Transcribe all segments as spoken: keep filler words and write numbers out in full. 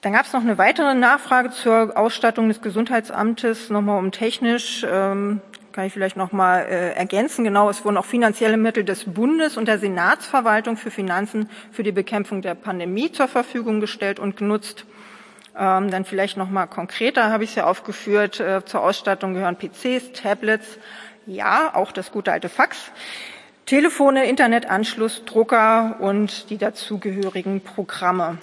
Dann gab es noch eine weitere Nachfrage zur Ausstattung des Gesundheitsamtes, nochmal um technisch, ähm, kann ich vielleicht nochmal äh, ergänzen. Genau, es wurden auch finanzielle Mittel des Bundes und der Senatsverwaltung für Finanzen für die Bekämpfung der Pandemie zur Verfügung gestellt und genutzt. Ähm, dann vielleicht nochmal konkreter, habe ich es ja aufgeführt, äh, zur Ausstattung gehören P Cs, Tablets, ja, auch das gute alte Fax, Telefone, Internetanschluss, Drucker und die dazugehörigen Programme.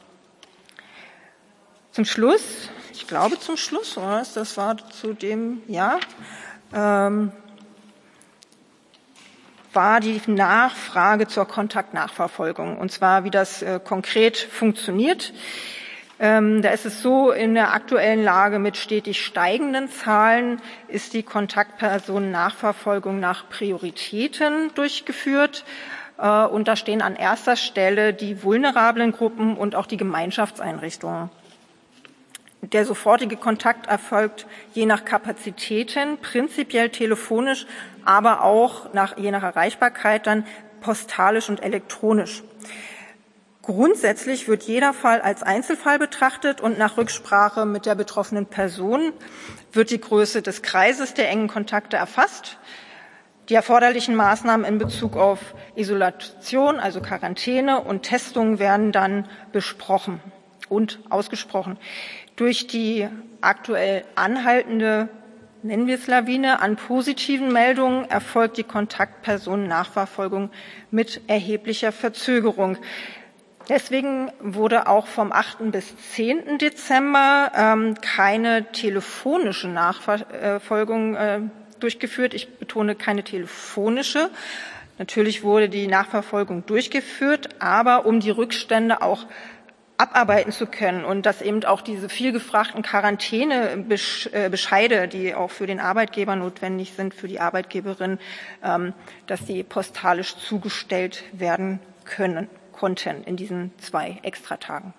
Zum Schluss, ich glaube zum Schluss, oder? Das war zu dem, ja, ähm, war die Nachfrage zur Kontaktnachverfolgung, und zwar, wie das äh, konkret funktioniert. Ähm, da ist es so, in der aktuellen Lage mit stetig steigenden Zahlen ist die Kontaktpersonennachverfolgung nach Prioritäten durchgeführt. Äh, und da stehen an erster Stelle die vulnerablen Gruppen und auch die Gemeinschaftseinrichtungen. Der sofortige Kontakt erfolgt je nach Kapazitäten, prinzipiell telefonisch, aber auch nach, je nach Erreichbarkeit dann postalisch und elektronisch. Grundsätzlich wird jeder Fall als Einzelfall betrachtet und nach Rücksprache mit der betroffenen Person wird die Größe des Kreises der engen Kontakte erfasst. Die erforderlichen Maßnahmen in Bezug auf Isolation, also Quarantäne und Testung werden dann besprochen und ausgesprochen. Durch die aktuell anhaltende, nennen wir es Lawine, an positiven Meldungen erfolgt die Kontaktpersonennachverfolgung mit erheblicher Verzögerung. Deswegen wurde auch vom achten bis zehnten Dezember ähm, keine telefonische Nachverfolgung äh, durchgeführt. Ich betone keine telefonische. Natürlich wurde die Nachverfolgung durchgeführt, aber um die Rückstände auch abarbeiten zu können und dass eben auch diese viel gefragten Quarantänebescheide, die auch für den Arbeitgeber notwendig sind, für die Arbeitgeberin, ähm, dass die postalisch zugestellt werden können. Konnten in diesen zwei Extratagen.